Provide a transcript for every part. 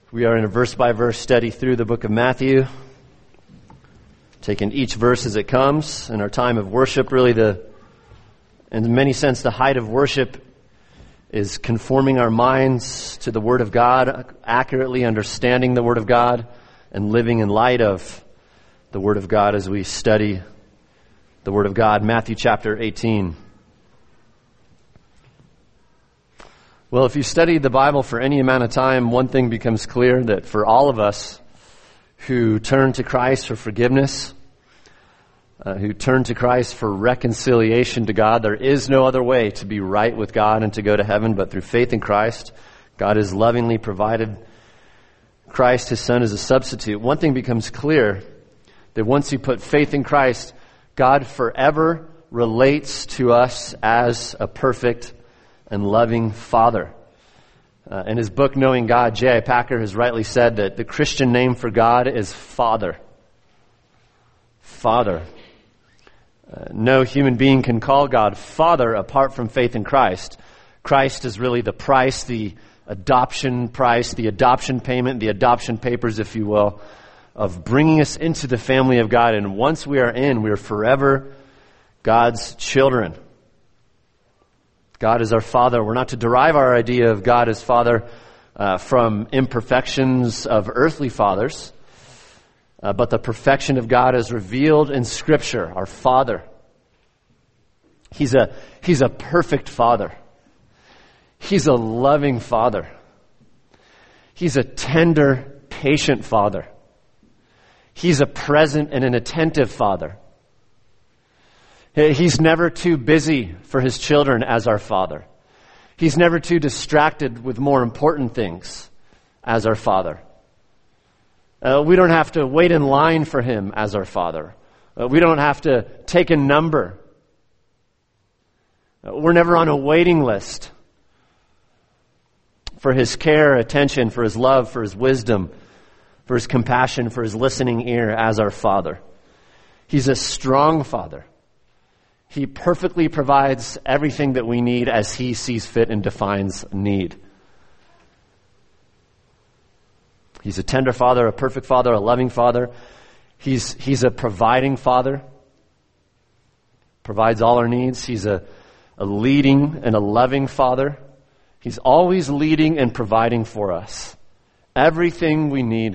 We are in a verse-by-verse study through the book of Matthew, taking each verse as it comes. In our time of worship, really in many sense, the height of worship is conforming our minds to the Word of God, accurately understanding the Word of God, and living in light of the Word of God as we study the Word of God. Matthew chapter 18. Well, if you study the Bible for any amount of time, one thing becomes clear, that for all of us who turn to Christ for forgiveness, who turn to Christ for reconciliation to God, there is no other way to be right with God and to go to heaven but through faith in Christ. God has lovingly provided Christ, His Son, as a substitute. One thing becomes clear, that once you put faith in Christ, God forever relates to us as a perfect and loving Father. In his book, Knowing God, J.I. Packer has rightly said that the Christian name for God is Father. Father. No human being can call God Father apart from faith in Christ. Christ is really the price, the adoption price, the adoption payment, the adoption papers, if you will, of bringing us into the family of God. And once we are in, we are forever God's children. God is our Father. We're not to derive our idea of God as Father from imperfections of earthly fathers, but the perfection of God is revealed in Scripture, our Father. He's a perfect Father. He's a loving Father. He's a tender, patient Father. He's a present and an attentive Father. He's never too busy for His children as our Father. He's never too distracted with more important things as our Father. We don't have to wait in line for Him as our Father. We don't have to take a number. We're never on a waiting list for His care, attention, for His love, for His wisdom, for His compassion, for His listening ear as our Father. He's a strong Father. He perfectly provides everything that we need as He sees fit and defines need. He's a tender Father, a perfect Father, a loving Father. He's a providing Father. Provides all our needs. He's a leading and a loving Father. He's always leading and providing for us everything we need.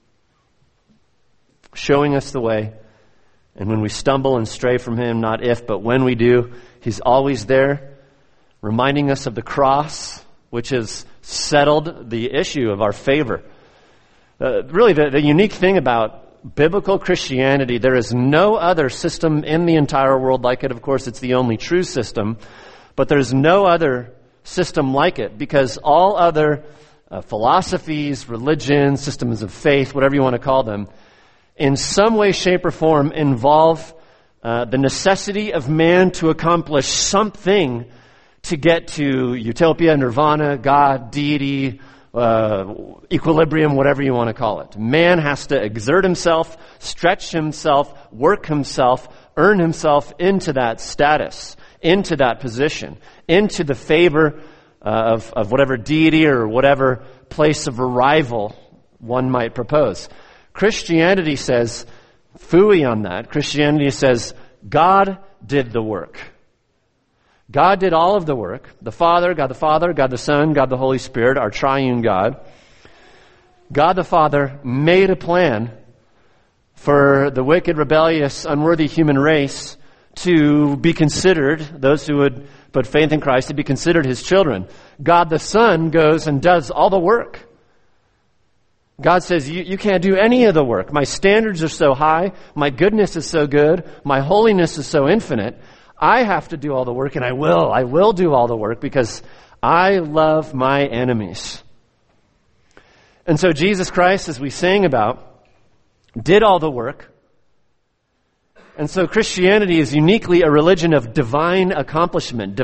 Showing us the way. And when we stumble and stray from Him, not if, but when we do, He's always there, reminding us of the cross, which has settled the issue of our favor. Really, the unique thing about biblical Christianity, there is no other system in the entire world like it. Of course, it's the only true system, but there's no other system like it, because all other philosophies, religions, systems of faith, whatever you want to call them, in some way, shape, or form involve the necessity of man to accomplish something to get to utopia, nirvana, God, deity, equilibrium, whatever you want to call it. Man has to exert himself, stretch himself, work himself, earn himself into that status, into that position, into the favor of whatever deity or whatever place of arrival one might propose. Christianity says, phooey on that. Christianity says, God did the work. God did all of the work. The Father, God the Son, God the Holy Spirit, our triune God. God the Father made a plan for the wicked, rebellious, unworthy human race to be considered, those who would put faith in Christ, to be considered His children. God the Son goes and does all the work. God says, you can't do any of the work. My standards are so high. My goodness is so good. My holiness is so infinite. I have to do all the work, and I will do all the work because I love my enemies. And so Jesus Christ, as we sang about, did all the work. And so Christianity is uniquely a religion of divine accomplishment.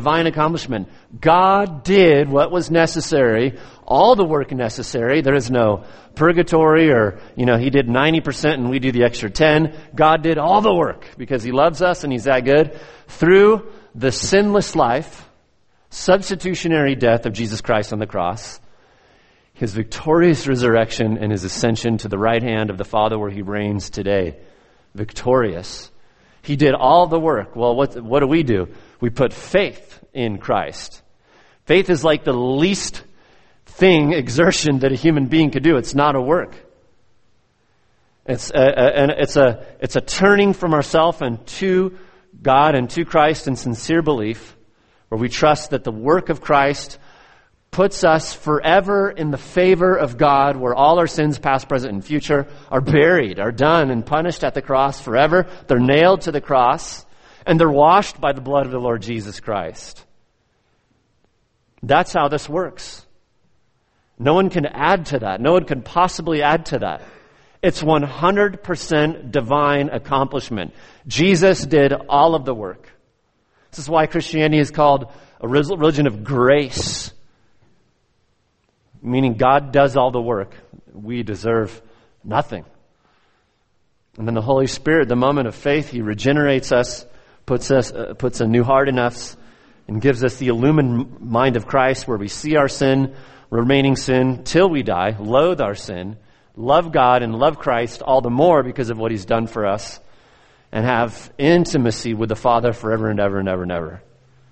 God did what was necessary, all the work necessary. There is no purgatory or, He did 90% and we do the extra 10. God did all the work because He loves us and He's that good. Through the sinless life, substitutionary death of Jesus Christ on the cross, his victorious resurrection and his ascension to the right hand of the Father where he reigns today. Victorious. He did all the work. Well, what do? We put faith in Christ. Faith is like the least exertion that a human being could do. It's not a work. It's a turning from ourselves and to God and to Christ in sincere belief, where we trust that the work of Christ puts us forever in the favor of God, where all our sins, past, present, and future, are buried, are done, and punished at the cross forever. They're nailed to the cross, and they're washed by the blood of the Lord Jesus Christ. That's how this works. No one can add to that. No one can possibly add to that. It's 100% divine accomplishment. Jesus did all of the work. This is why Christianity is called a religion of grace, meaning God does all the work. We deserve nothing. And then the Holy Spirit, the moment of faith, He regenerates us, puts a new heart in us, and gives us the illumined mind of Christ, where we see our sin, remaining sin, till we die, loathe our sin, love God and love Christ all the more because of what He's done for us, and have intimacy with the Father forever and ever and ever and ever.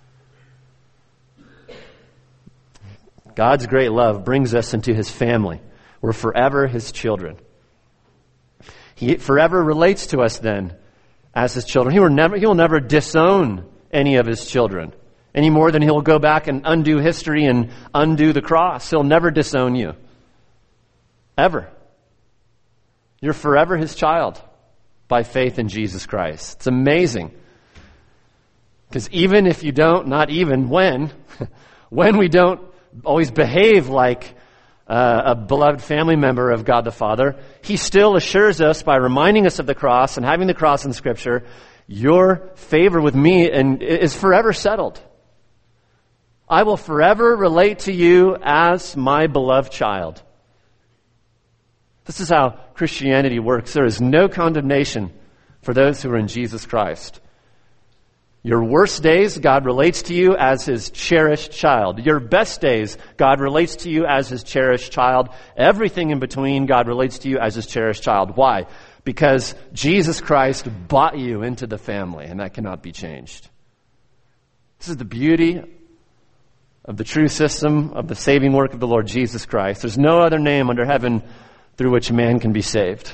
God's great love brings us into His family. We're forever His children. He forever relates to us then as His children. He will never disown any of His children, any more than He'll go back and undo history and undo the cross. He'll never disown you. Ever. You're forever His child by faith in Jesus Christ. It's amazing. Because even if you don't, not even when we don't always behave like a beloved family member of God the Father, He still assures us by reminding us of the cross and having the cross in Scripture, your favor with me and is forever settled. I will forever relate to you as my beloved child. This is how Christianity works. There is no condemnation for those who are in Jesus Christ. Your worst days, God relates to you as His cherished child. Your best days, God relates to you as His cherished child. Everything in between, God relates to you as His cherished child. Why? Because Jesus Christ bought you into the family, and that cannot be changed. This is the beauty of the true system of the saving work of the Lord Jesus Christ. There's no other name under heaven through which man can be saved.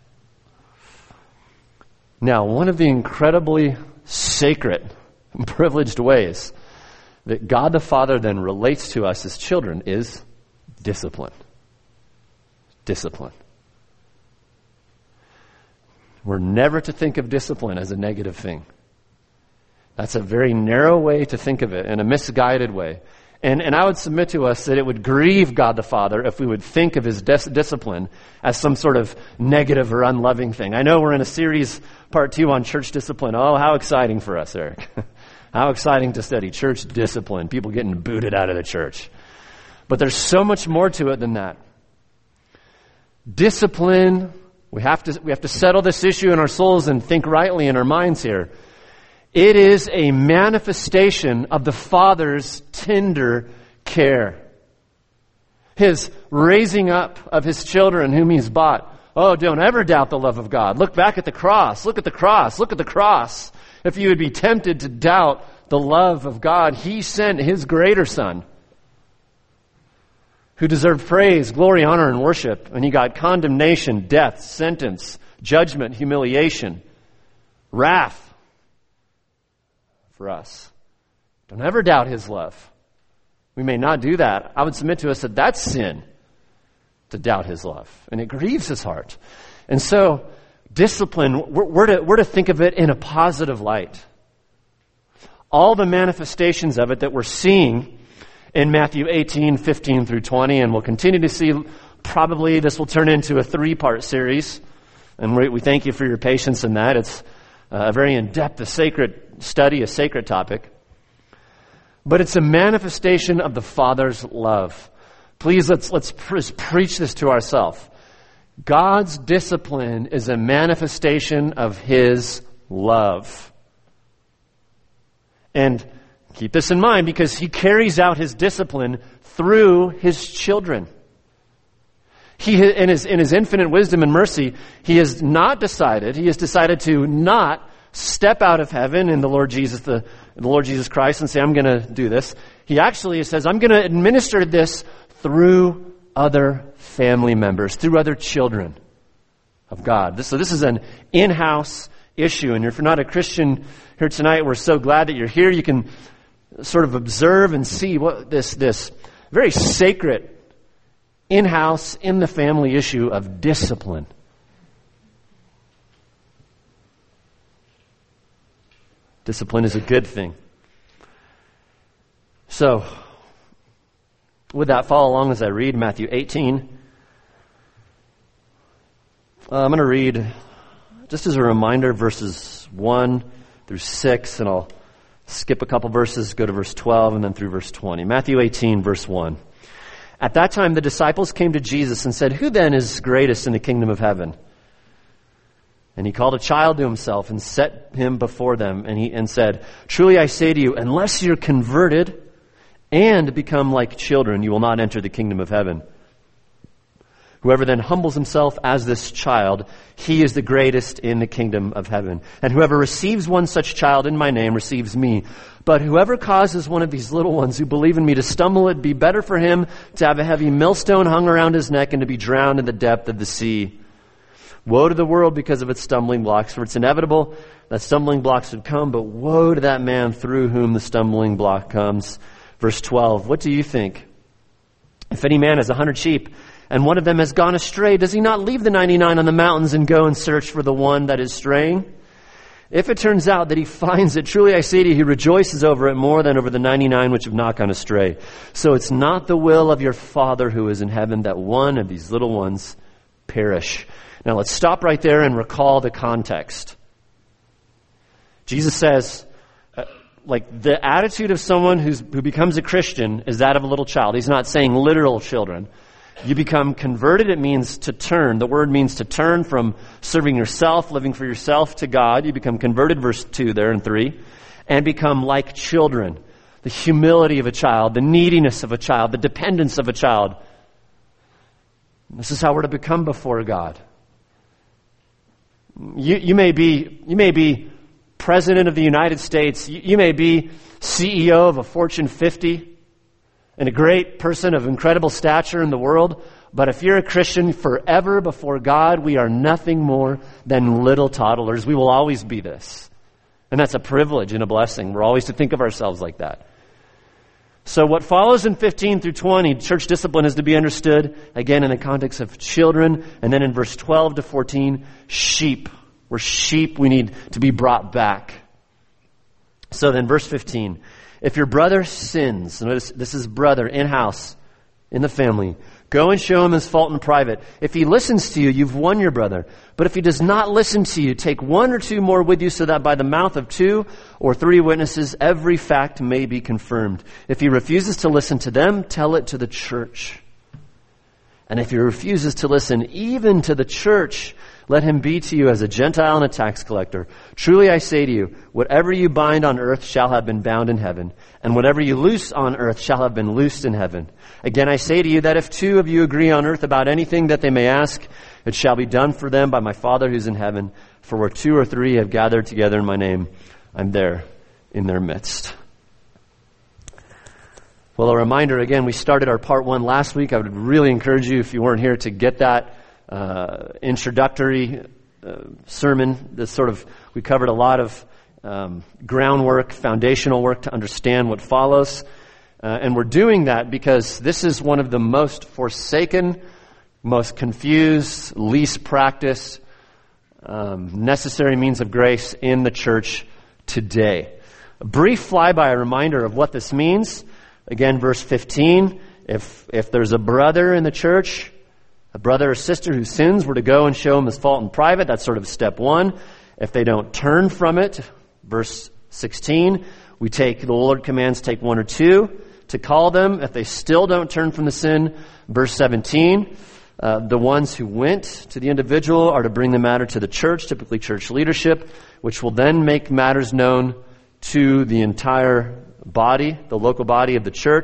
Now, one of the incredibly sacred and privileged ways that God the Father then relates to us as children is discipline. Discipline. We're never to think of discipline as a negative thing. That's a very narrow way to think of it, and a misguided way. And I would submit to us that it would grieve God the Father if we would think of His discipline as some sort of negative or unloving thing. I know we're in a series, part 2, on church discipline. Oh, how exciting for us, Eric. How exciting to study church discipline, people getting booted out of the church. But there's so much more to it than that. Discipline, we have to settle this issue in our souls and think rightly in our minds here. It is a manifestation of the Father's tender care. His raising up of His children whom He's bought. Oh, don't ever doubt the love of God. Look back at the cross. Look at the cross. Look at the cross. If you would be tempted to doubt the love of God, He sent His greater Son, who deserved praise, glory, honor, and worship. And He got condemnation, death, sentence, judgment, humiliation, wrath for us. Don't ever doubt His love. We may not do that. I would submit to us that that's sin, to doubt His love. And it grieves His heart. And so, discipline, we're to think of it in a positive light. All the manifestations of it that we're seeing in Matthew 18, 15 through 20, and we'll continue to see, probably this will turn into a 3-part series. And we thank you for your patience in that. It's a very in-depth, a sacred study, a sacred topic. But it's a manifestation of the Father's love. Please, let's preach this to ourselves. God's discipline is a manifestation of His love. And keep this in mind, because He carries out His discipline through His children. in his infinite wisdom and mercy, he has decided to not step out of heaven in the Lord Jesus Christ and say, I'm going to do this. He actually says, I'm going to administer this through other family members, through other children of God. So this is an in-house issue. And if you're not a Christian here tonight, we're so glad that you're here. You can sort of observe and see what this very sacred in-house, in the family issue of discipline. Discipline is a good thing. So, with that, follow along as I read Matthew 18. I'm going to read, just as a reminder, verses 1 through 6, and I'll skip a couple verses, go to verse 12, and then through verse 20. Matthew 18, verse 1. At that time, the disciples came to Jesus and said, "Who then is greatest in the kingdom of heaven?" And he called a child to himself and set him before them, and said, "Truly I say to you, unless you're converted and become like children, you will not enter the kingdom of heaven. Whoever then humbles himself as this child, he is the greatest in the kingdom of heaven. And whoever receives one such child in my name receives me. But whoever causes one of these little ones who believe in me to stumble, it'd be better for him to have a heavy millstone hung around his neck and to be drowned in the depth of the sea. Woe to the world because of its stumbling blocks, for it's inevitable that stumbling blocks would come, but woe to that man through whom the stumbling block comes." Verse 12, what do you think? If any man has 100 sheep, and one of them has gone astray, does he not leave the 99 on the mountains and go and search for the one that is straying? If it turns out that he finds it, truly I say to you, he rejoices over it more than over the 99 which have not gone astray. So it's not the will of your Father who is in heaven that one of these little ones perish. Now let's stop right there and recall the context. Jesus says, the attitude of someone who becomes a Christian is that of a little child. He's not saying literal children. You become converted, it means to turn. The word means to turn from serving yourself, living for yourself, to God. You become converted, verse 2 there and 3, and become like children. The humility of a child, the neediness of a child, the dependence of a child. This is how we're to become before God. You may be President of the United States. You may be CEO of a Fortune 50 and a great person of incredible stature in the world. But if you're a Christian forever before God, we are nothing more than little toddlers. We will always be this. And that's a privilege and a blessing. We're always to think of ourselves like that. So what follows in 15 through 20, church discipline is to be understood, again, in the context of children. And then in verse 12 to 14, sheep. We're sheep. We need to be brought back. So then verse 15, if your brother sins, notice this is brother, in-house, in the family, go and show him his fault in private. If he listens to you, you've won your brother. But if he does not listen to you, take 1 or 2 more with you, so that by the mouth of 2 or 3 witnesses, every fact may be confirmed. If he refuses to listen to them, tell it to the church. And if he refuses to listen even to the church, let him be to you as a Gentile and a tax collector. Truly I say to you, whatever you bind on earth shall have been bound in heaven, and whatever you loose on earth shall have been loosed in heaven. Again I say to you that if 2 of you agree on earth about anything that they may ask, it shall be done for them by my Father who's in heaven. For where 2 or 3 have gathered together in my name, I'm there in their midst. Well, a reminder, again, we started our part 1 last week. I would really encourage you, if you weren't here, to get that introductory sermon. We covered a lot of groundwork, foundational work to understand what follows. And we're doing that because this is one of the most forsaken, most confused, least practiced, necessary means of grace in the church today. A brief flyby, a reminder of what this means. Again, verse 15, if there's a brother in the church, a brother or sister who sins, we're to go and show him his fault in private. That's sort of step 1. If they don't turn from it, verse 16, the Lord commands take 1 or 2 to call them. If they still don't turn from the sin, verse 17, the ones who went to the individual are to bring the matter to the church, typically church leadership, which will then make matters known to the entire body, the local body of the church.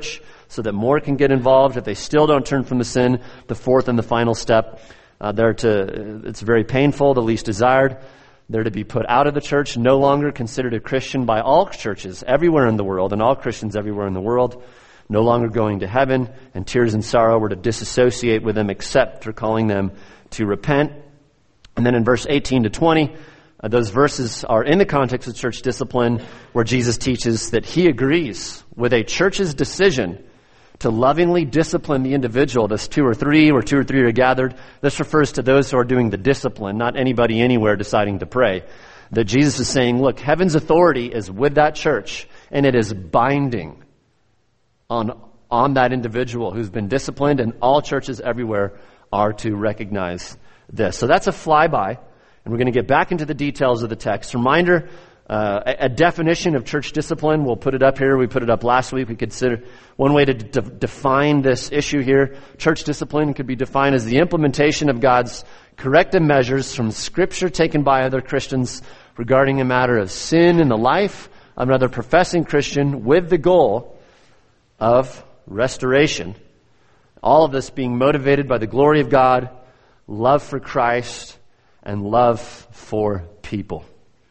so that more can get involved. If they still don't turn from the sin, the fourth and the final step, it's very painful, the least desired. They're to be put out of the church, no longer considered a Christian by all churches everywhere in the world, and all Christians everywhere in the world, no longer going to heaven, and tears and sorrow were to disassociate with them except for calling them to repent. And then in verse 18 to 20, those verses are in the context of church discipline, where Jesus teaches that he agrees with a church's decision to lovingly discipline the individual. This two or three are gathered. This refers to those who are doing the discipline, not anybody anywhere deciding to pray. That Jesus is saying, look, heaven's authority is with that church, and it is binding on that individual who's been disciplined, and all churches everywhere are to recognize this. So that's a flyby. And we're going to get back into the details of the text. Reminder, a definition of church discipline. We'll put it up here. We put it up last week. We consider one way to define this issue here. Church discipline could be defined as the implementation of God's corrective measures from Scripture taken by other Christians regarding a matter of sin in the life of another professing Christian with the goal of restoration. All of this being motivated by the glory of God, love for Christ, and love for people.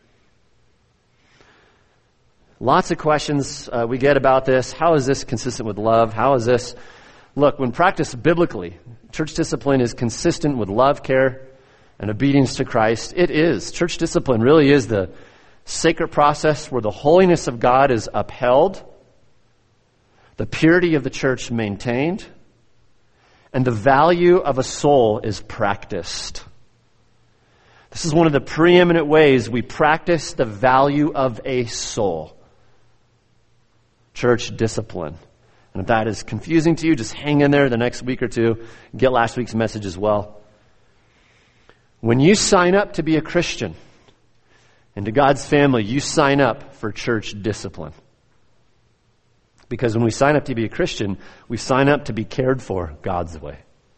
Lots of questions we get about this. How is this consistent with love? How is this? Look, when practiced biblically, church discipline is consistent with love, care, and obedience to Christ. It is. Church discipline really is the sacred process where the holiness of God is upheld, the purity of the church maintained, and the value of a soul is practiced. This is one of the preeminent ways we practice the value of a soul. Church discipline. And if that is confusing to you, just hang in there the next week or two. Get last week's message as well. When you sign up to be a Christian into God's family, you sign up for church discipline. Because when we sign up to be a Christian, we sign up to be cared for God's way.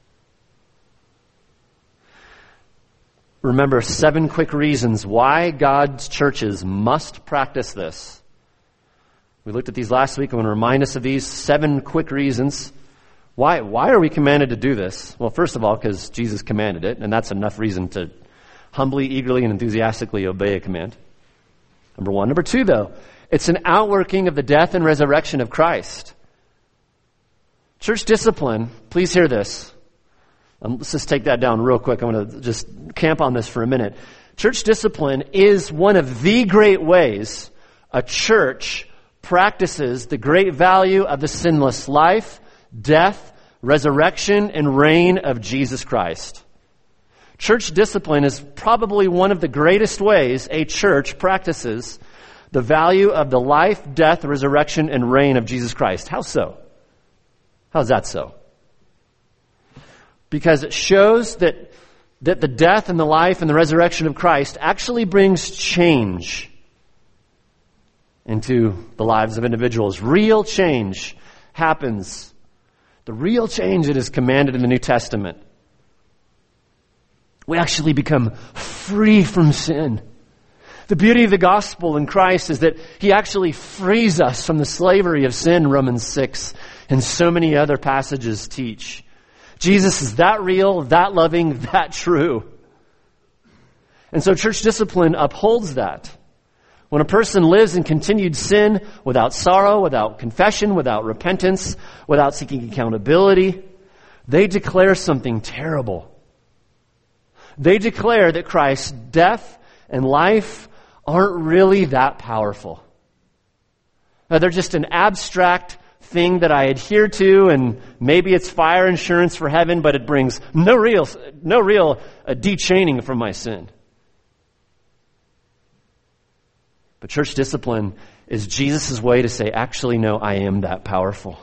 Remember 7 quick reasons why God's churches must practice this. We looked at these last week. I want to remind us of these 7 quick reasons. Why are we commanded to do this? Well, first of all, because Jesus commanded it, and that's enough reason to humbly, eagerly, and enthusiastically obey a command. Number 1. Number 2, though, it's an outworking of the death and resurrection of Christ. Church discipline, please hear this. Let's just take that down real quick. I'm going to just camp on this for a minute. Church discipline is one of the great ways a church practices the great value of the sinless life, death, resurrection, and reign of Jesus Christ. Church discipline is probably one of the greatest ways a church practices the value of the life, death, resurrection, and reign of Jesus Christ. How so? How's that so? Because it shows that the death and the life and the resurrection of Christ actually brings change into the lives of individuals. Real change happens. The real change that is commanded in the New Testament. We actually become free from sin. The beauty of the gospel in Christ is that He actually frees us from the slavery of sin, Romans 6, and so many other passages teach. Jesus is that real, that loving, that true. And so church discipline upholds that. When a person lives in continued sin without sorrow, without confession, without repentance, without seeking accountability, they declare something terrible. They declare that Christ's death and life aren't really that powerful. They're just an abstract thing that I adhere to, and maybe it's fire insurance for heaven, but it brings no real de-chaining from my sin. But church discipline is Jesus' way to say, actually, no, I am that powerful.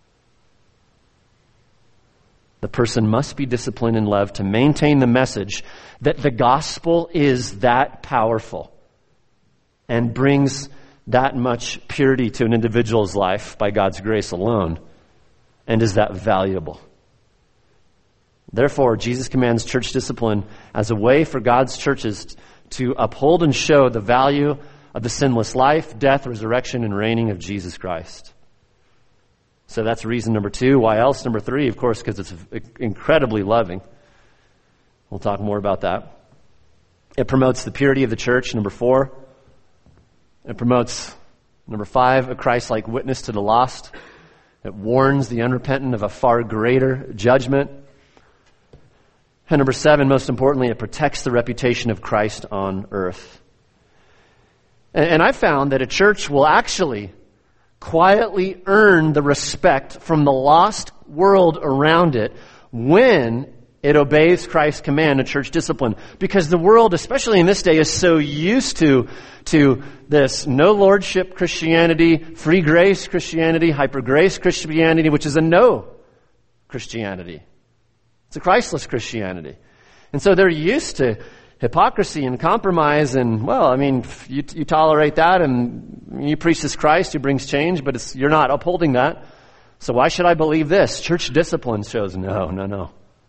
The person must be disciplined in love to maintain the message that the gospel is that powerful and brings that much purity to an individual's life by God's grace alone, and is that valuable. Therefore, Jesus commands church discipline as a way for God's churches to uphold and show the value of the sinless life, death, resurrection, and reigning of Jesus Christ. So that's reason number 2. Why else? Number 3, of course, because it's incredibly loving. We'll talk more about that. It promotes the purity of the church. Number 4. It promotes, number 5, a Christ-like witness to the lost. It warns the unrepentant of a far greater judgment. And number 7, most importantly, it protects the reputation of Christ on earth. And I found that a church will actually quietly earn the respect from the lost world around it when it obeys Christ's command of church discipline. Because the world, especially in this day, is so used to this no lordship Christianity, free grace Christianity, hyper grace Christianity, which is a no Christianity. It's a Christless Christianity. And so they're used to hypocrisy and compromise and, well, I mean, you tolerate that and you preach this Christ who brings change, but you're not upholding that. So why should I believe this? Church discipline shows no. No,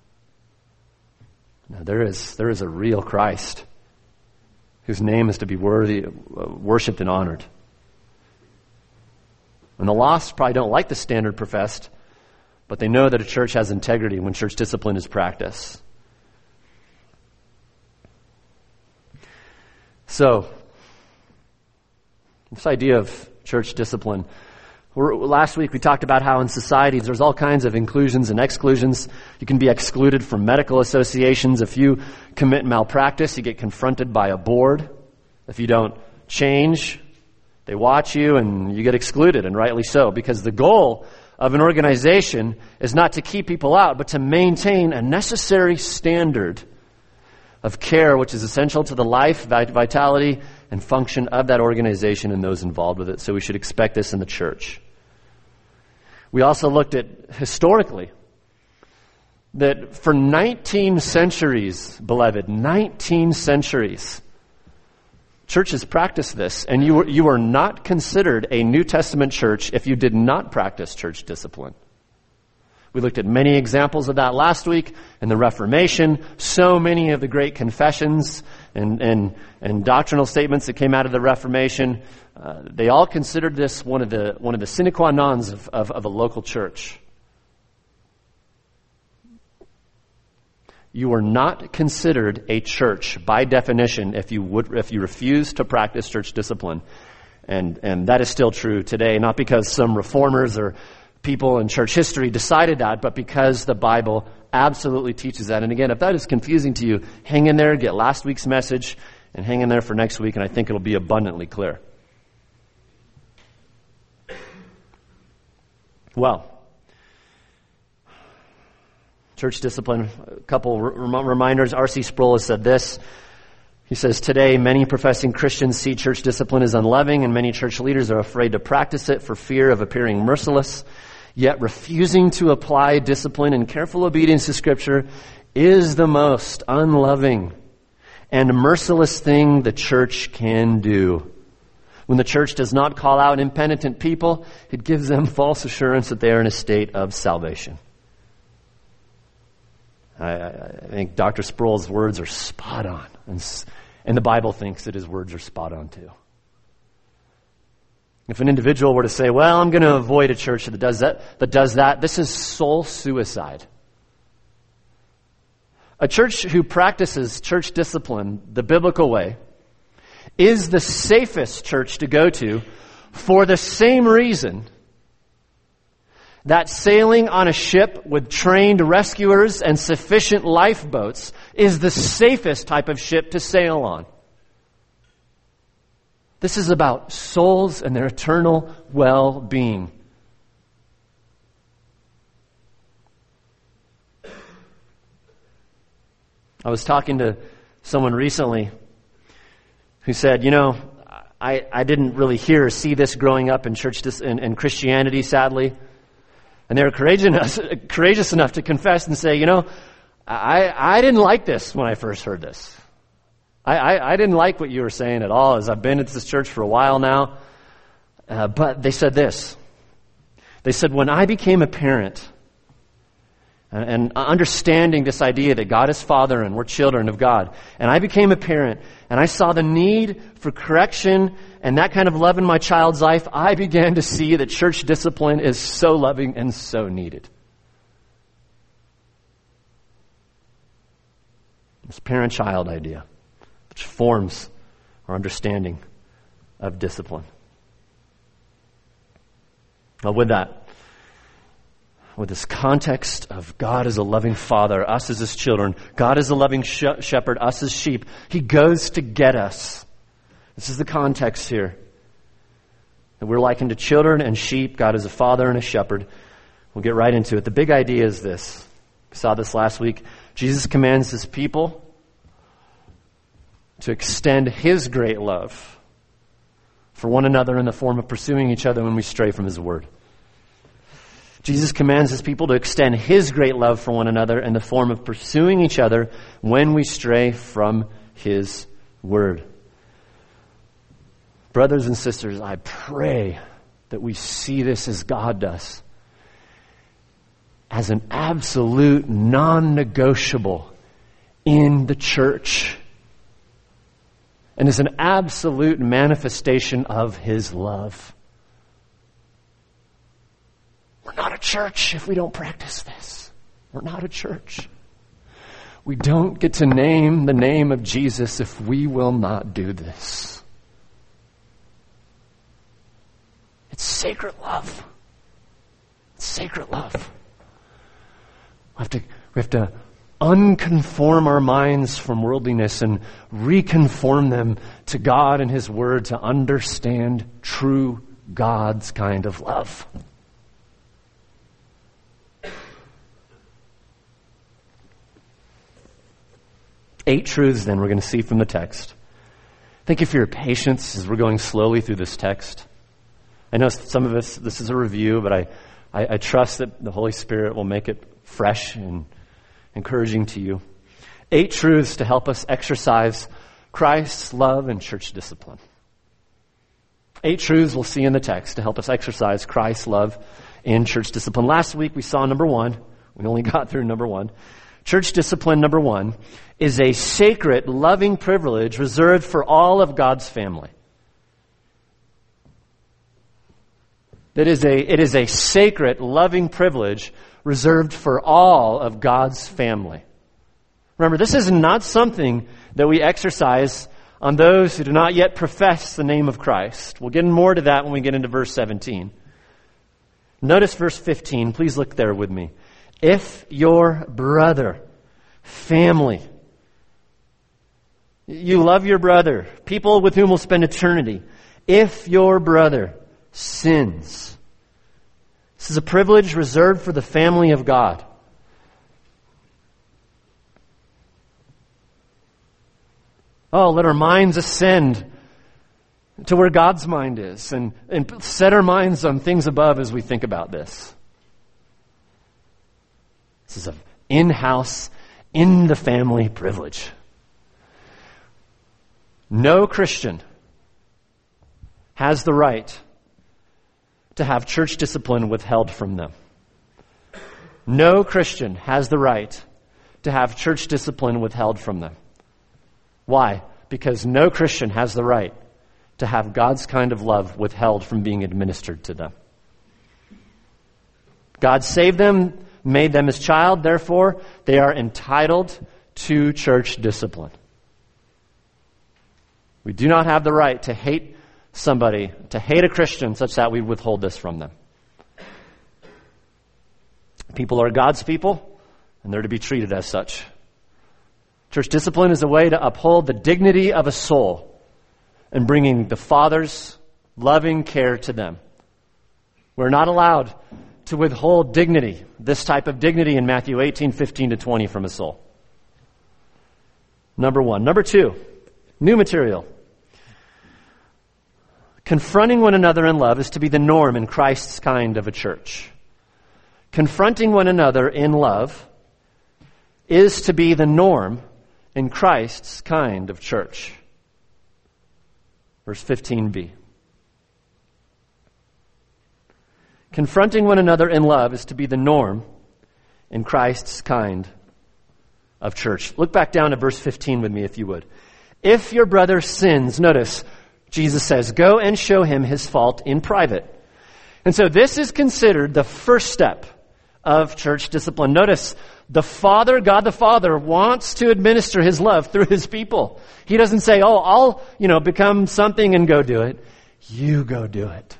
there is a real Christ whose name is to be worthy, worshipped and honored. And the lost probably don't like the standard professed, but they know that a church has integrity when church discipline is practiced. So, this idea of church discipline. Last week we talked about how in societies there's all kinds of inclusions and exclusions. You can be excluded from medical associations. If you commit malpractice, you get confronted by a board. If you don't change, they watch you and you get excluded, and rightly so, because the goal of an organization is not to keep people out, but to maintain a necessary standard of care which is essential to the life, vitality, and function of that organization and those involved with it. So we should expect this in the church. We also looked at, historically, that for 19 centuries, beloved, 19 centuries, churches practiced this, and you were not considered a New Testament church if you did not practice church discipline. We looked at many examples of that last week in the Reformation. So many of the great confessions and doctrinal statements that came out of the Reformation, they all considered this one of the sine qua nons of a local church. You are not considered a church by definition if you refuse to practice church discipline, and that is still true today. Not because some reformers or people in church history decided that, but because the Bible absolutely teaches that. And again, if that is confusing to you, hang in there, get last week's message, and hang in there for next week, and I think it'll be abundantly clear. Well, church discipline, a couple reminders. R.C. Sproul has said this. He says, today, many professing Christians see church discipline as unloving, and many church leaders are afraid to practice it for fear of appearing merciless. Yet refusing to apply discipline and careful obedience to Scripture is the most unloving and merciless thing the church can do. When the church does not call out impenitent people, it gives them false assurance that they are in a state of salvation. I think Dr. Sproul's words are spot on, and the Bible thinks that his words are spot on too. If an individual were to say, well, I'm going to avoid a church that does that, this is soul suicide. A church who practices church discipline the biblical way is the safest church to go to for the same reason that sailing on a ship with trained rescuers and sufficient lifeboats is the safest type of ship to sail on. This is about souls and their eternal well-being. I was talking to someone recently who said, I didn't really hear or see this growing up in church and Christianity, sadly. And they were courageous enough to confess and say, I didn't like this when I first heard this. I didn't like what you were saying at all, as I've been at this church for a while now. But they said this. They said, when I became a parent, and understanding this idea that God is Father and we're children of God. And I became a parent, and I saw the need for correction and that kind of love in my child's life. I began to see that church discipline is so loving and so needed. This parent-child idea, which forms our understanding of discipline. Well, with this context of God as a loving Father, us as His children, God as a loving shepherd, us as sheep, He goes to get us. This is the context here. That we're likened to children and sheep. God is a father and a shepherd. We'll get right into it. The big idea is this. We saw this last week. Jesus commands His people to extend His great love for one another in the form of pursuing each other when we stray from His word. Jesus commands His people to extend His great love for one another in the form of pursuing each other when we stray from His word. Brothers and sisters, I pray that we see this as God does, as an absolute non-negotiable in the church, and as an absolute manifestation of His love. We're not a church if we don't practice this. We're not a church. We don't get to name the name of Jesus if we will not do this. It's sacred love. It's sacred love. We have to unconform our minds from worldliness and reconform them to God and His Word to understand true God's kind of love. Eight truths, then, we're going to see from the text. Thank you for your patience as we're going slowly through this text. I know some of us, this is a review, but I trust that the Holy Spirit will make it fresh and encouraging to you. 8 truths to help us exercise Christ's love and church discipline. 8 truths we'll see in the text to help us exercise Christ's love in church discipline. Last week we saw number 1. We only got through number 1. Church discipline number 1 is a sacred, loving privilege reserved for all of God's family. It is a sacred, loving privilege reserved for all of God's family. Remember, this is not something that we exercise on those who do not yet profess the name of Christ. We'll get more to that when we get into verse 17. Notice verse 15. Please look there with me. If your brother, family, you love your brother, people with whom we'll spend eternity, if your brother sins. This is a privilege reserved for the family of God. Oh, let our minds ascend to where God's mind is and set our minds on things above as we think about this. This is an in-house, in the family privilege. No Christian has the right to have church discipline withheld from them. No Christian has the right to have church discipline withheld from them. Why? Because no Christian has the right to have God's kind of love withheld from being administered to them. God saved them, made them His child, therefore they are entitled to church discipline. We do not have the right to hate somebody, to hate a Christian such that we withhold this from them. People are God's people, and they're to be treated as such. Church discipline is a way to uphold the dignity of a soul and bringing the Father's loving care to them. We're not allowed to withhold dignity, this type of dignity in Matthew 18:15-20 from a soul. Number 1. Number 2, new material. Confronting one another in love is to be the norm in Christ's kind of a church. Confronting one another in love is to be the norm in Christ's kind of church. Verse 15b. Confronting one another in love is to be the norm in Christ's kind of church. Look back down to verse 15 with me, if you would. If your brother sins, notice, Jesus says, go and show him his fault in private. And so this is considered the first step of church discipline. Notice, the Father, God the Father, wants to administer his love through his people. He doesn't say, oh, I'll, become something and go do it. You go do it.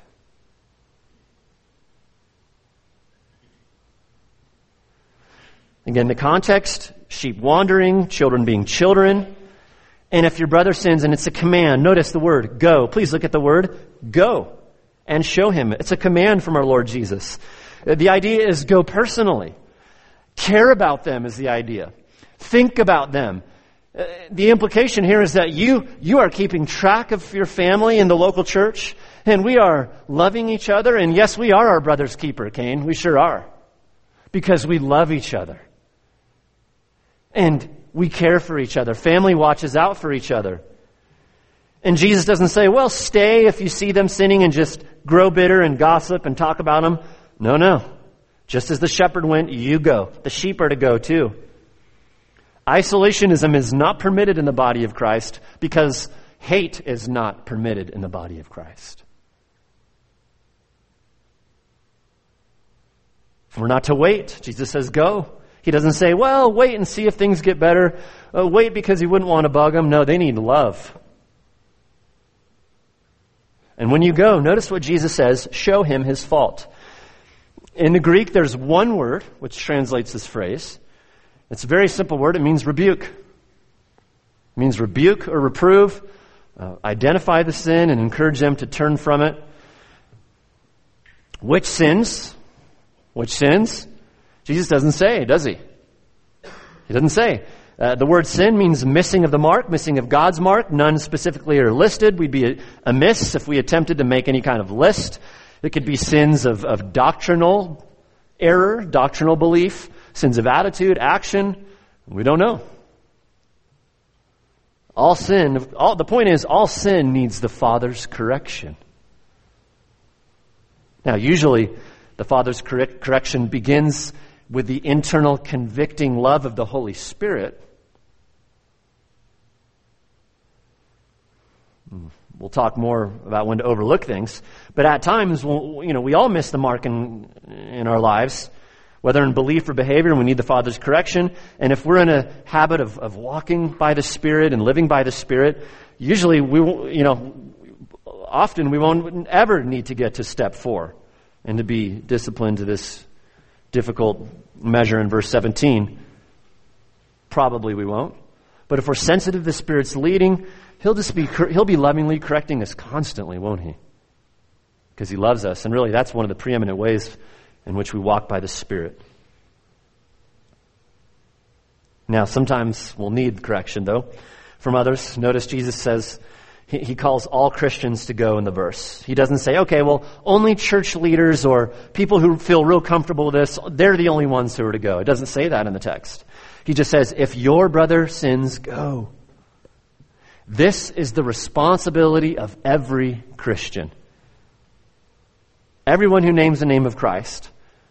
Again, the context, sheep wandering, children being children. And if your brother sins, and it's a command, notice the word go. Please look at the word go and show him. It's a command from our Lord Jesus. The idea is go personally. Care about them is the idea. Think about them. The implication here is that you are keeping track of your family in the local church, and we are loving each other. And yes, we are our brother's keeper, Cain. We sure are. Because we love each other. And we care for each other. Family watches out for each other. And Jesus doesn't say, well, stay if you see them sinning and just grow bitter and gossip and talk about them. No. Just as the shepherd went, you go. The sheep are to go too. Isolationism is not permitted in the body of Christ because hate is not permitted in the body of Christ. We're not to wait. Jesus says go. He doesn't say, well, wait and see if things get better. Wait because he wouldn't want to bug them. No, they need love. And when you go, notice what Jesus says, show him his fault. In the Greek, there's one word which translates this phrase. It's a very simple word. It means rebuke. It means rebuke or reprove, identify the sin and encourage them to turn from it. Which sins? Which sins? Jesus doesn't say, does he? He doesn't say. The word sin means missing of the mark, missing of God's mark. None specifically are listed. We'd be amiss if we attempted to make any kind of list. It could be sins of doctrinal error, doctrinal belief, sins of attitude, action. We don't know. The point is, all sin needs the Father's correction. Now, usually, the Father's correction begins with the internal convicting love of the Holy Spirit. We'll talk more about when to overlook things. But at times, we all miss the mark in our lives, whether in belief or behavior, and we need the Father's correction. And if we're in a habit of walking by the Spirit and living by the Spirit, usually often we won't ever need to get to step 4 and to be disciplined to this difficult measure in verse 17. Probably we won't. But if we're sensitive to the Spirit's leading, He'll be lovingly correcting us constantly, won't he? Because he loves us. And really, that's one of the preeminent ways in which we walk by the Spirit. Now, sometimes we'll need correction, though, from others. Notice Jesus says, he calls all Christians to go in the verse. He doesn't say, okay, well, only church leaders or people who feel real comfortable with this, they're the only ones who are to go. It doesn't say that in the text. He just says, if your brother sins, go. This is the responsibility of every Christian. Everyone who names the name of Christ.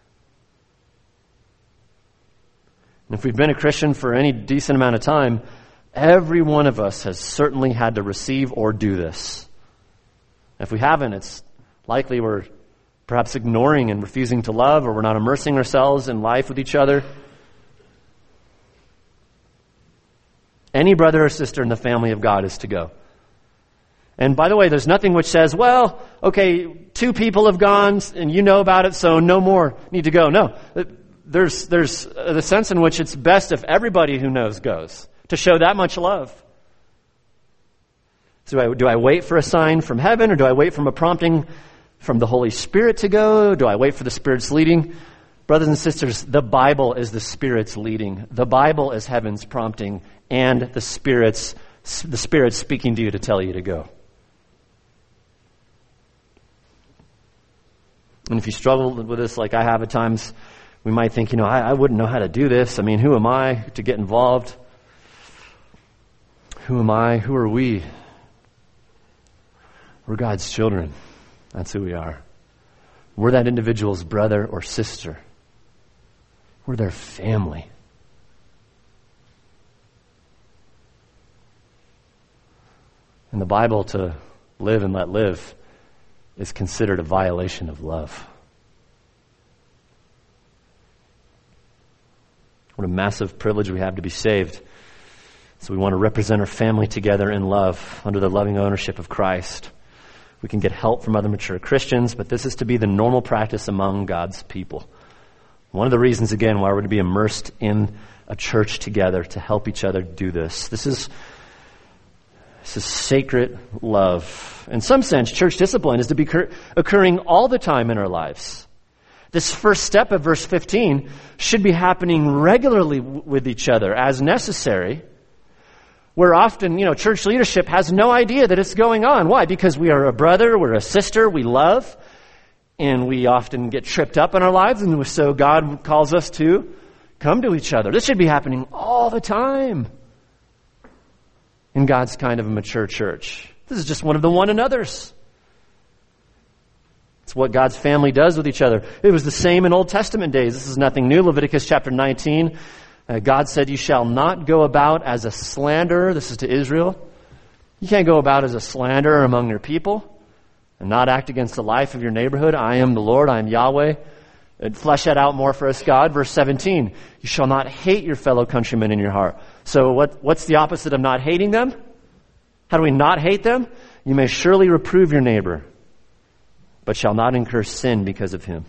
And if we've been a Christian for any decent amount of time, every one of us has certainly had to receive or do this. If we haven't, it's likely we're perhaps ignoring and refusing to love, or we're not immersing ourselves in life with each other. Any brother or sister in the family of God is to go. And by the way, there's nothing which says, well, okay, 2 people have gone and you know about it, so no more need to go. No, there's the sense in which it's best if everybody who knows goes, to show that much love. So do I wait for a sign from heaven, or do I wait from a prompting from the Holy Spirit to go? Do I wait for the Spirit's leading? Brothers and sisters, the Bible is the Spirit's leading. The Bible is heaven's prompting, and the Spirit's speaking to you to tell you to go. And if you struggle with this like I have at times, we might think, I wouldn't know how to do this. I mean, who am I to get involved? Who am I? Who are we? We're God's children. That's who we are. We're that individual's brother or sister. We're their family. In the Bible, to live and let live is considered a violation of love. What a massive privilege we have to be saved. So we want to represent our family together in love under the loving ownership of Christ. We can get help from other mature Christians, but this is to be the normal practice among God's people. One of the reasons, again, why we're to be immersed in a church together to help each other do this. This is sacred love. In some sense, church discipline is to be occurring all the time in our lives. This first step of verse 15 should be happening regularly with each other as necessary. Where often, church leadership has no idea that it's going on. Why? Because we are a brother, we're a sister, we love, and we often get tripped up in our lives, and so God calls us to come to each other. This should be happening all the time in God's kind of a mature church. This is just one of the one another's. It's what God's family does with each other. It was the same in Old Testament days. This is nothing new. Leviticus chapter 19, God said, "You shall not go about as a slanderer." This is to Israel. You can't go about as a slanderer among your people and not act against the life of your neighborhood. I am the Lord, I am Yahweh. And flesh that out more for us, God. Verse 17, "You shall not hate your fellow countrymen in your heart." So what's the opposite of not hating them? How do we not hate them? "You may surely reprove your neighbor, but shall not incur sin because of him."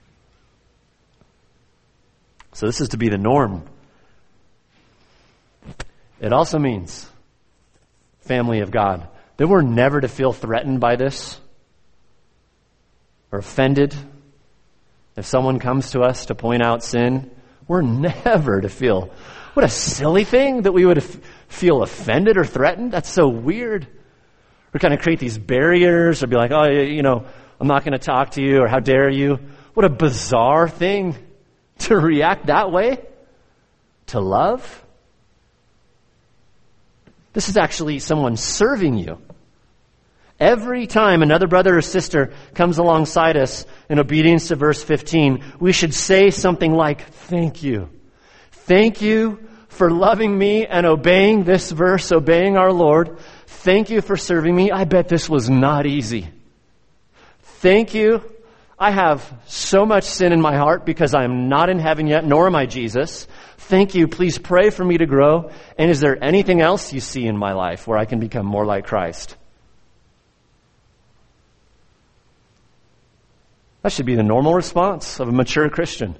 So this is to be the norm. It also means, family of God, that we're never to feel threatened by this or offended. If someone comes to us to point out sin, we're never to feel, what a silly thing that we would feel offended or threatened. That's so weird. We kind of create these barriers or be like, "Oh, I'm not going to talk to you," or "How dare you?" What a bizarre thing to react that way to love. This is actually someone serving you. Every time another brother or sister comes alongside us in obedience to verse 15, we should say something like, "Thank you. Thank you for loving me and obeying this verse, obeying our Lord. Thank you for serving me. I bet this was not easy. Thank you. I have so much sin in my heart because I am not in heaven yet, nor am I Jesus. Thank you. Please pray for me to grow. And is there anything else you see in my life where I can become more like Christ?" That should be the normal response of a mature Christian.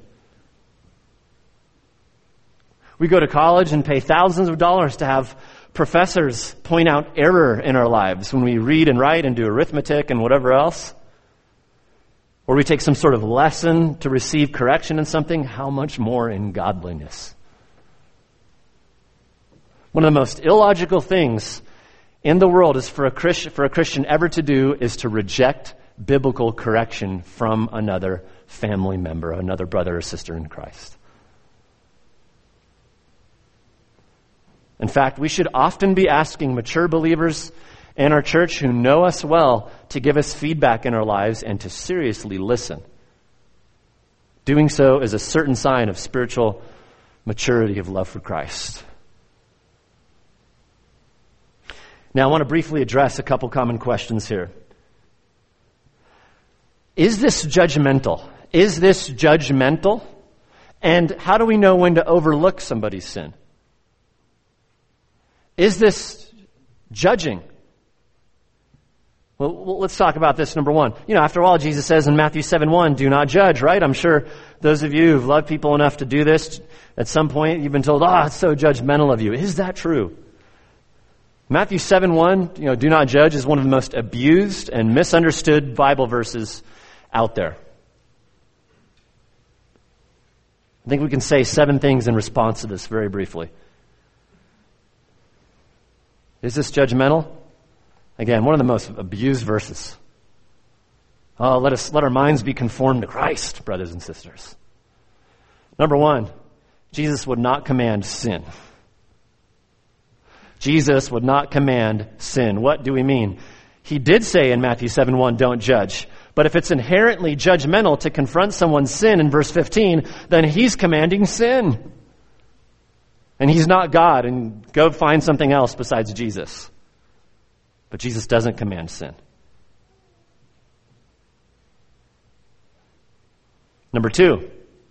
We go to college and pay thousands of dollars to have professors point out error in our lives when we read and write and do arithmetic and whatever else. Or we take some sort of lesson to receive correction in something. How much more in godliness? One of the most illogical things in the world is for a Christian ever to do is to reject biblical correction from another family member, another brother or sister in Christ. In fact, we should often be asking mature believers in our church who know us well to give us feedback in our lives and to seriously listen. Doing so is a certain sign of spiritual maturity of love for Christ. Now, I want to briefly address a couple common questions here. Is this judgmental? Is this judgmental? And how do we know when to overlook somebody's sin? Is this judging? Well, let's talk about this. Number one, after all, Jesus says in Matthew 7:1, "Do not judge," right? I'm sure those of you who've loved people enough to do this, at some point you've been told, "Oh, it's so judgmental of you." Is that true? Matthew 7:1, "Do not judge," is one of the most abused and misunderstood Bible verses out there. I think we can say 7 things in response to this very briefly. Is this judgmental? Again, one of the most abused verses. Oh, let our minds be conformed to Christ, brothers and sisters. Number 1, Jesus would not command sin. Jesus would not command sin. What do we mean? He did say in Matthew 7:1, don't judge. But if it's inherently judgmental to confront someone's sin in verse 15, then he's commanding sin. And he's not God, and go find something else besides Jesus. But Jesus doesn't command sin. Number 2,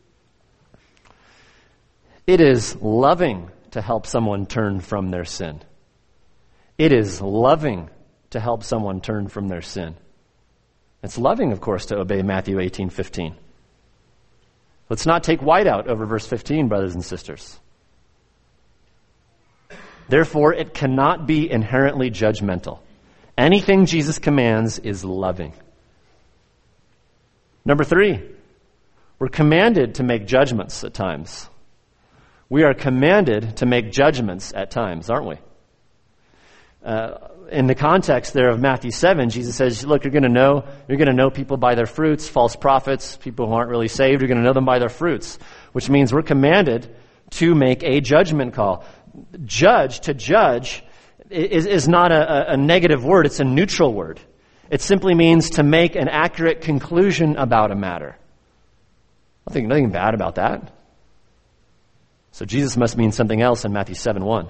it is loving to help someone turn from their sin. It is loving to help someone turn from their sin. It's loving, of course, to obey Matthew 18:15. Let's not take whiteout over verse 15, brothers and sisters. Therefore, it cannot be inherently judgmental. Anything Jesus commands is loving. Number 3, we're commanded to make judgments at times. We are commanded to make judgments at times, aren't we? In the context there of Matthew 7, Jesus says, look, you're going to know people by their fruits, false prophets, people who aren't really saved, you're going to know them by their fruits, which means we're commanded to make a judgment call. To judge is not a negative word, it's a neutral word. It simply means to make an accurate conclusion about a matter. Nothing bad about that. So Jesus must mean something else in Matthew 7:1.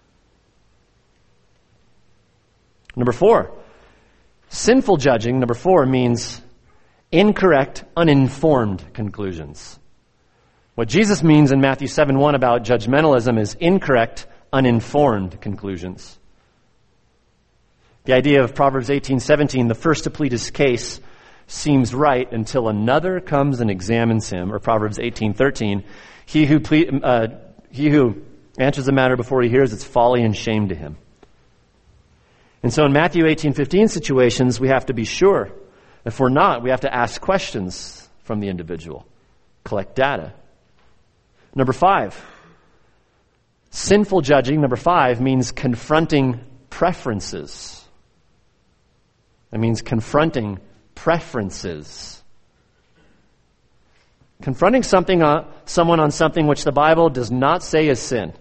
Number 4, sinful judging, number 4, means incorrect, uninformed conclusions. What Jesus means in Matthew 7:1 about judgmentalism is incorrect, uninformed conclusions. The idea of Proverbs 18:17, the first to plead his case seems right until another comes and examines him, or Proverbs 18:13, he who answers the matter before he hears its folly and shame to him. And so in Matthew 18:15 situations, we have to be sure. If we're not, we have to ask questions from the individual, collect data. Number 5, sinful judging, number 5, means confronting preferences. It means confronting preferences. Confronting someone on something which the Bible does not say is sin.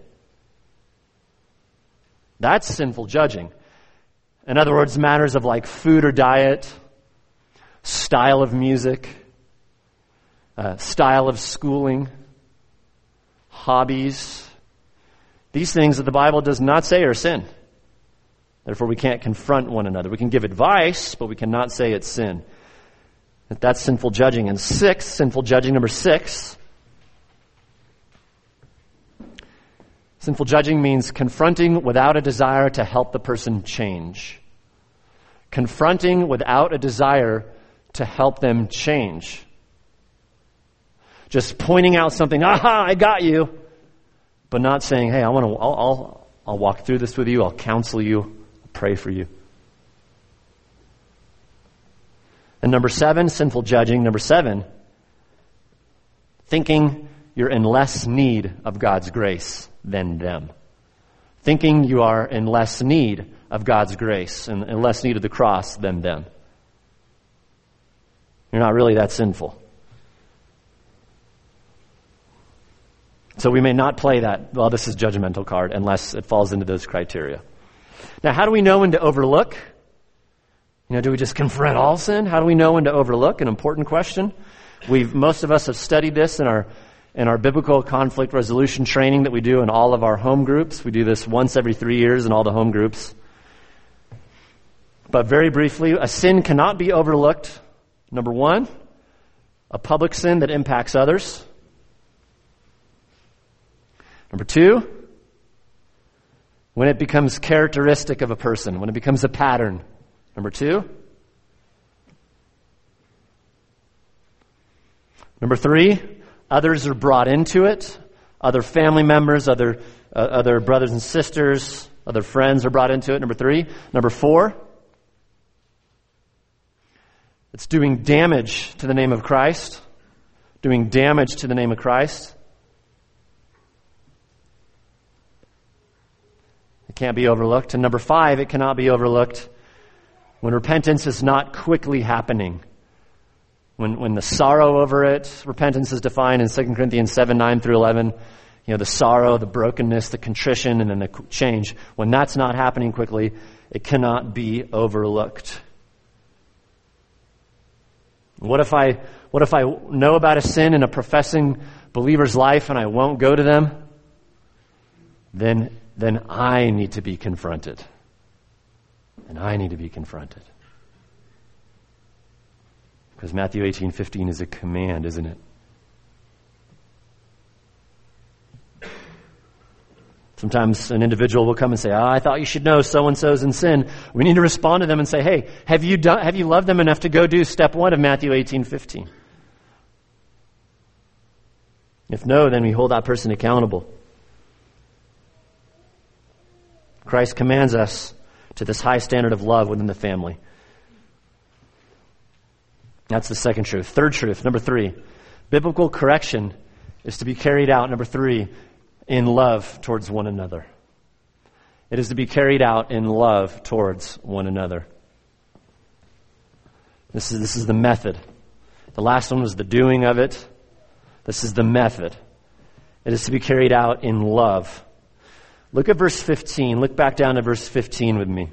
That's sinful judging. In other words, matters of like food or diet, style of music, style of schooling, hobbies. These things that the Bible does not say are sin. Therefore, we can't confront one another. We can give advice, but we cannot say it's sin. That's sinful judging. And sinful judging, number 6. Sinful judging means confronting without a desire to help the person change. Confronting without a desire to help them change. Just pointing out something, aha, I got you, but not saying, hey, I'll walk through this with you, I'll counsel you, I'll pray for you. And number 7, sinful judging. Number 7, thinking you're in less need of God's grace than them. Thinking you are in less need of God's grace and in less need of the cross than them. You're not really that sinful. So we may not play that, well, this is judgmental card, unless it falls into those criteria. Now, how do we know when to overlook? Do we just confront all sin? How do we know when to overlook? An important question. Most of us have studied this in our biblical conflict resolution training that we do in all of our home groups. We do this once every 3 years in all the home groups. But very briefly, a sin cannot be overlooked. Number 1, a public sin that impacts others. Number 2, when it becomes characteristic of a person, when it becomes a pattern. Number 2. Number 3, others are brought into it. Other family members, other brothers and sisters, other friends are brought into it. Number 3. Number 4, it's doing damage to the name of Christ. Doing damage to the name of Christ. It can't be overlooked. And number 5, it cannot be overlooked when repentance is not quickly happening. When the sorrow over it, repentance is defined in 2 Corinthians 7:9 through 11. the sorrow, the brokenness, the contrition, and then the change. When that's not happening quickly, it cannot be overlooked. What if I know about a sin in a professing believer's life and I won't go to them? Then I need to be confronted. And I need to be confronted. Because Matthew 18:15 is a command, isn't it? Sometimes an individual will come and say, I thought you should know so-and-so's in sin. We need to respond to them and say, hey, have you loved them enough to go do step 1 of Matthew 18:15? If no, then we hold that person accountable. Christ commands us to this high standard of love within the family. That's the second truth. Third truth, number 3. Biblical correction is to be carried out, number 3, in love towards one another. It is to be carried out in love towards one another. This is the method. The last one was the doing of it. This is the method. It is to be carried out in love. Look at verse 15. Look back down to verse 15 with me.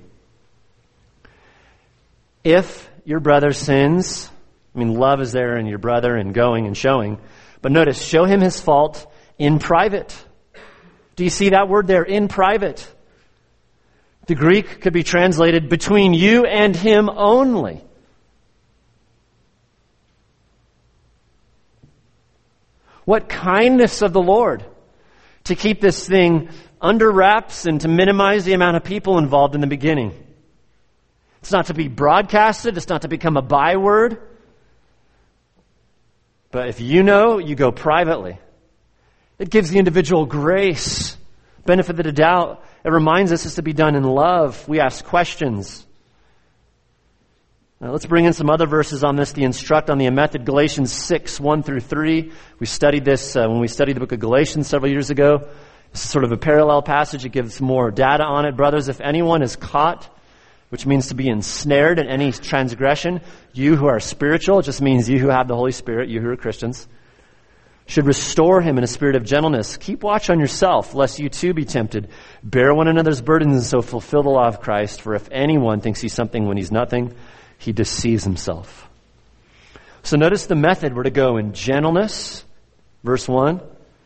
If your brother sins, love is there in your brother and going and showing. But notice, show him his fault in private. Do you see that word there, in private? The Greek could be translated between you and him only. What kindness of the Lord to keep this thing under wraps and to minimize the amount of people involved in the beginning. It's not to be broadcasted. It's not to become a byword. But if you know, you go privately. It gives the individual grace, benefit of the doubt. It reminds us it's to be done in love. We ask questions. Now let's bring in some other verses on this, the instruct on the method. Galatians 6:1-3. We studied this when we studied the book of Galatians several years ago. This is sort of a parallel passage. It gives more data on it. Brothers, if anyone is caught, which means to be ensnared in any transgression, you who are spiritual, it just means you who have the Holy Spirit, you who are Christians, should restore him in a spirit of gentleness. Keep watch on yourself, lest you too be tempted. Bear one another's burdens and so fulfill the law of Christ. For if anyone thinks he's something when he's nothing, he deceives himself. So notice the method. We're to go in gentleness, verse 1.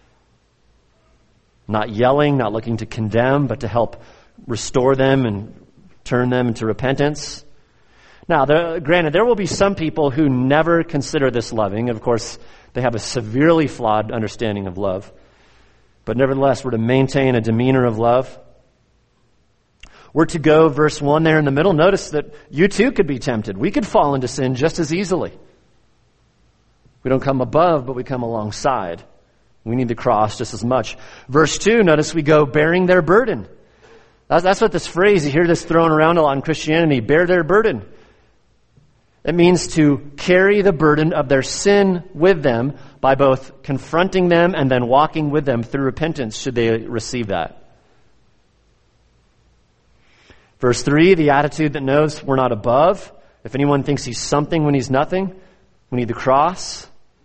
Not yelling, not looking to condemn, but to help restore them and turn them into repentance. Now, granted, there will be some people who never consider this loving. Of course, they have a severely flawed understanding of love. But nevertheless, we're to maintain a demeanor of love. We're to go, verse 1 there in the middle. Notice that you too could be tempted. We could fall into sin just as easily. We don't come above, but we come alongside. We need the cross just as much. Verse 2, notice we go bearing their burden. That's what this phrase, you hear this thrown around a lot in Christianity, bear their burden. It means to carry the burden of their sin with them by both confronting them and then walking with them through repentance should they receive that. Verse 3, the attitude that knows we're not above. If anyone thinks he's something when he's nothing, we need the cross.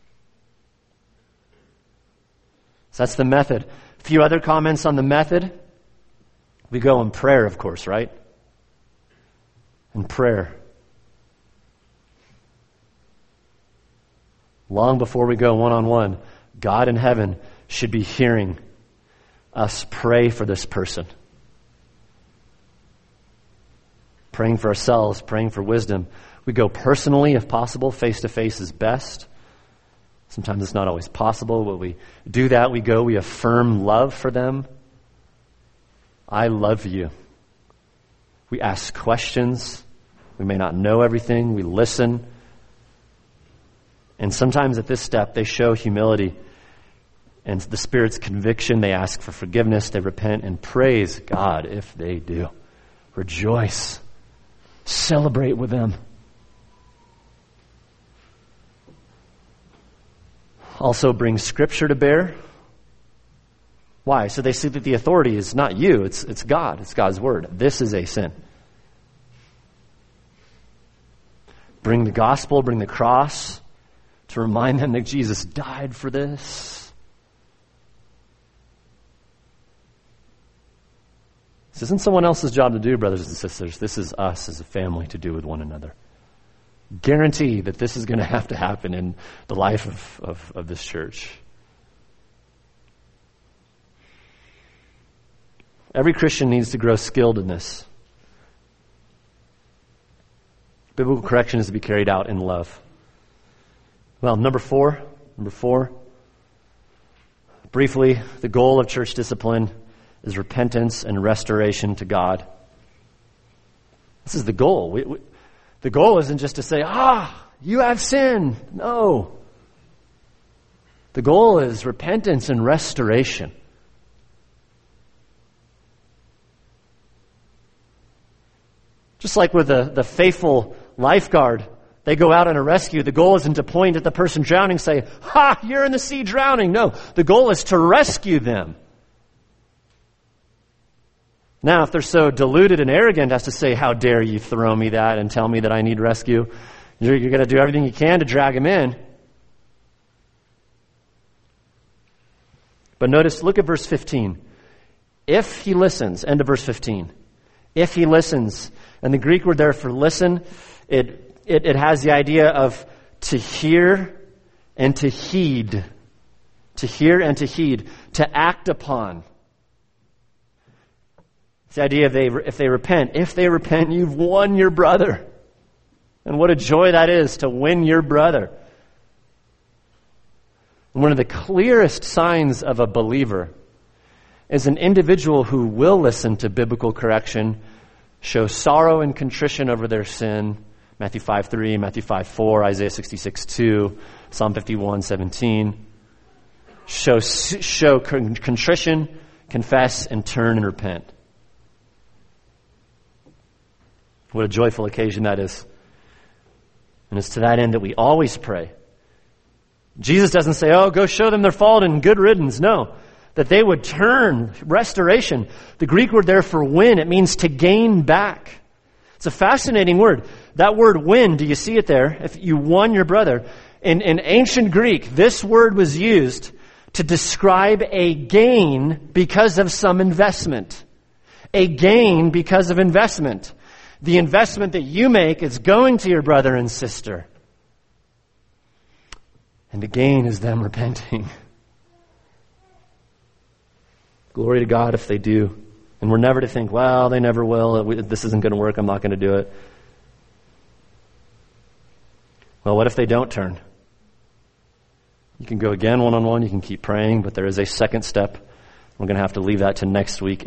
So that's the method. A few other comments on the method. We go in prayer, of course, right? In prayer. Long before we go one-on-one, God in heaven should be hearing us pray for this person. Praying for ourselves, praying for wisdom. We go personally, if possible. Face-to-face is best. Sometimes it's not always possible, but we do that. We affirm love for them. I love you. We ask questions. We may not know everything. We listen. And sometimes at this step, they show humility and the Spirit's conviction. They ask for forgiveness. They repent and praise God if they do. Rejoice. Celebrate with them. Also bring Scripture to bear. Why? So they see that the authority is not you, it's God. It's God's Word. This is a sin. Bring the gospel, bring the cross to remind them that Jesus died for this. This isn't someone else's job to do, brothers and sisters. This is us as a family to do with one another. Guarantee that this is going to have to happen in the life of this church. Every Christian needs to grow skilled in this. Biblical correction is to be carried out in love. Well, number four, briefly, the goal of church discipline is repentance and restoration to God. This is the goal. The goal isn't just to say, you have sinned. No. The goal is repentance and restoration. Just like with the faithful lifeguard, they go out on a rescue. The goal isn't to point at the person drowning and say, you're in the sea drowning. No, the goal is to rescue them. Now, if they're so deluded and arrogant as to say, how dare you throw me that and tell me that I need rescue, you're going to do everything you can to drag them in. But notice, look at verse 15. If he listens, end of verse 15. If he listens, and the Greek word there for listen, it has the idea of to hear and to heed. To hear and to heed. To act upon. It's the idea of if they repent, you've won your brother. And what a joy that is to win your brother. And one of the clearest signs of a believer is an individual who will listen to biblical correction, show sorrow and contrition over their sin, Matthew 5:3, Matthew 5:4, Isaiah 66:2, Psalm 51:17. Show contrition, confess, and turn and repent. What a joyful occasion that is. And it's to that end that we always pray. Jesus doesn't say, go show them their fault and good riddance. No. That they would turn, restoration. The Greek word there for win, it means to gain back. It's a fascinating word. That word win, do you see it there? If you won your brother. In ancient Greek, this word was used to describe a gain because of some investment. A gain because of investment. The investment that you make is going to your brother and sister. And the gain is them repenting. Glory to God if they do. And we're never to think, well, they never will. This isn't going to work. I'm not going to do it. Well, what if they don't turn? You can go again one-on-one. You can keep praying. But there is a second step. We're going to have to leave that to next week.